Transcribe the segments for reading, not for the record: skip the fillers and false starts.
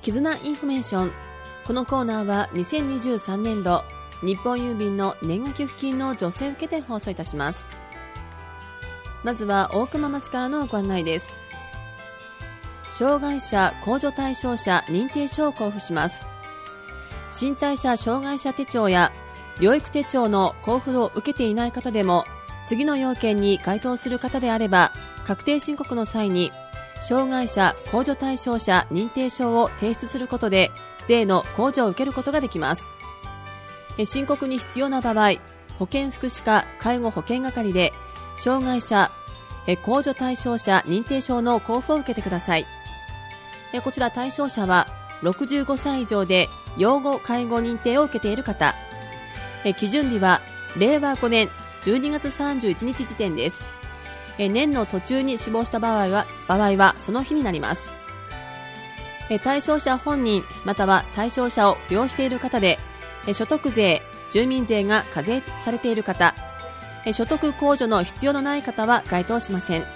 絆インフォメーション。このコーナーは2023年度日本郵便の年賀給付金の助成を受けて放送いたします。まずは大熊町からのご案内です。障害者控除対象者認定書を交付します。身体者障害者手帳や療育手帳の交付を受けていない方でも、次の要件に該当する方であれば確定申告の際に障害者控除対象者認定書を提出することで税の控除を受けることができます。申告に必要な場合、保健福祉課介護保険係で障害者控除対象者認定証の交付を受けてください。こちら対象者は65歳以上で養護介護認定を受けている方。基準日は令和5年12月31日時点です。年の途中に死亡した場合はその日になります。対象者本人または対象者を扶養している方で、所得税、住民税が課税されている方、所得控除の必要のない方は該当しません。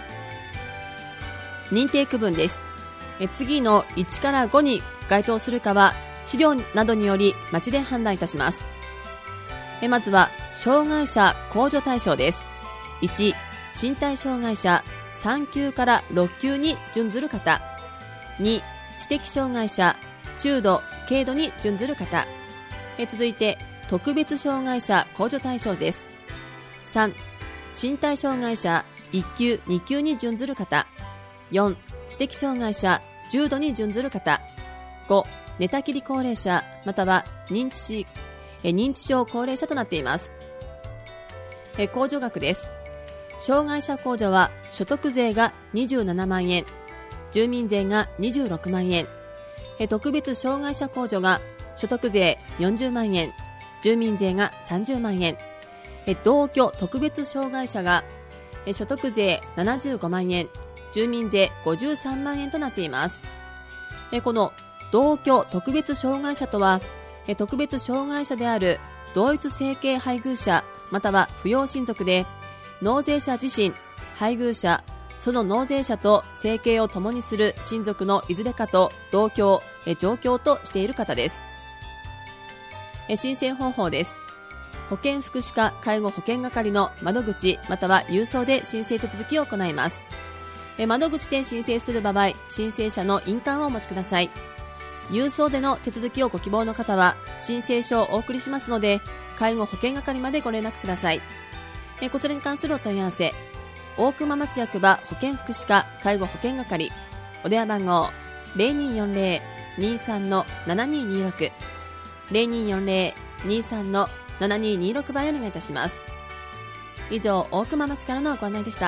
認定区分です。次の1から5に該当するかは資料などにより町で判断いたします。まずは障害者控除対象です。1、身体障害者3級から6級に準ずる方。2、知的障害者中度軽度に準ずる方。続いて特別障害者控除対象です。3、身体障害者1級2級に準ずる方。4、知的障害者重度に準ずる方。5、寝たきり高齢者または認知症高齢者となっています。控除額です。障害者控除は所得税が27万円、住民税が26万円、特別障害者控除が所得税40万円、住民税が30万円、同居特別障害者が所得税75万円、住民税53万円となっています。この同居特別障害者とは、特別障害者である同一生計配偶者または扶養親族で、納税者自身、配偶者、その納税者と生計を共にする親族のいずれかと同居、上京としている方です。申請方法です。保健福祉課介護保険係の窓口または郵送で申請手続きを行います。窓口で申請する場合、申請者の印鑑をお持ちください。郵送での手続きをご希望の方は申請書をお送りしますので、介護保険係までご連絡ください。こちらに関するお問い合わせ、大熊町役場保健福祉課介護保険係、お電話番号 0240-23-7226 0240-23-7226 番へお願いいたします。以上、大熊町からのご案内でした。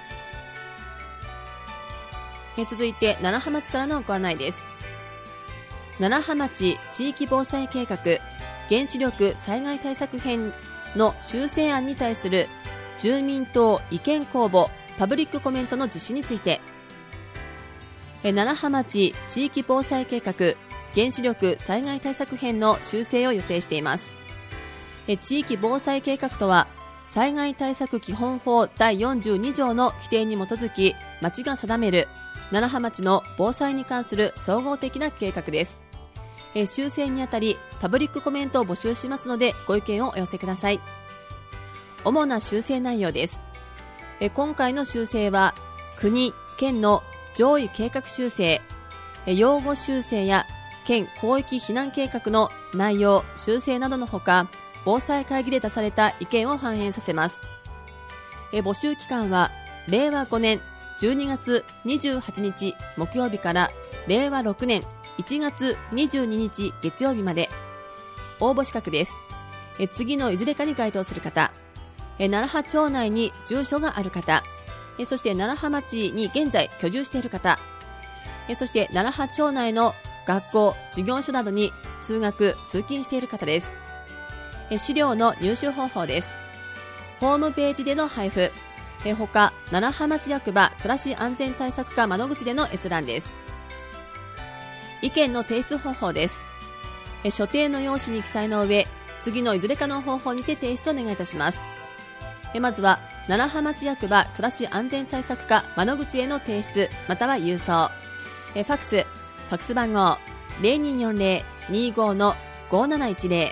続いて楢葉町からのご案内です。楢葉町地域防災計画原子力災害対策編の修正案に対する住民等意見公募パブリックコメントの実施について、楢葉町地域防災計画原子力災害対策編の修正を予定しています。地域防災計画とは、災害対策基本法第42条の規定に基づき町が定める楢葉町の防災に関する総合的な計画です。修正にあたりパブリックコメントを募集しますので、ご意見をお寄せください。主な修正内容です。今回の修正は国・県の上位計画修正、用語修正や県広域避難計画の内容修正などのほか、防災会議で出された意見を反映させます。募集期間は令和5年12月28日木曜日から令和6年1月22日月曜日まで。応募資格です。次のいずれかに該当する方、楢葉町内に住所がある方、そして楢葉町に現在居住している方、そして楢葉町内の学校、事業所などに通学・通勤している方です。資料の入手方法です。ホームページでの配布、他楢葉町役場暮らし安全対策課窓口での閲覧です。意見の提出方法です。所定の用紙に記載の上、次のいずれかの方法にて提出をお願いいたします。まずは楢葉町役場暮らし安全対策課窓口への提出または郵送、ファックス番号 0240-25-5710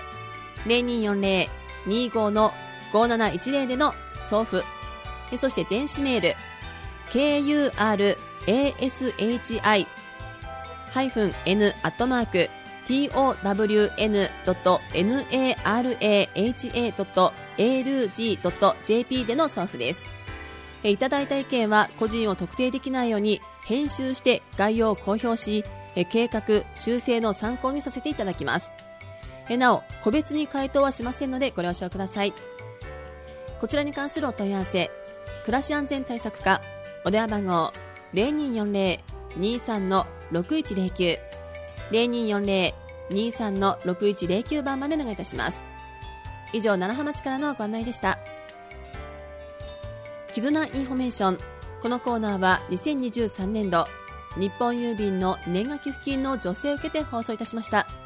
0240-25-5710での送付、そして電子メールKURASHI-n@town-naraha.alg.jp での送付です。いただいた意見は個人を特定できないように編集して概要を公表し、計画修正の参考にさせていただきます。なお個別に回答はしませんのでご了承ください。こちらに関するお問い合わせ、暮らし安全対策課お電話番号 0240-23-6109 0240-23-6109 番までお願いいたします。以上、楢葉町からのご案内でした。絆インフォメーション、このコーナーは2023年度日本郵便の年賀寄付金の助成を受けて放送いたしました。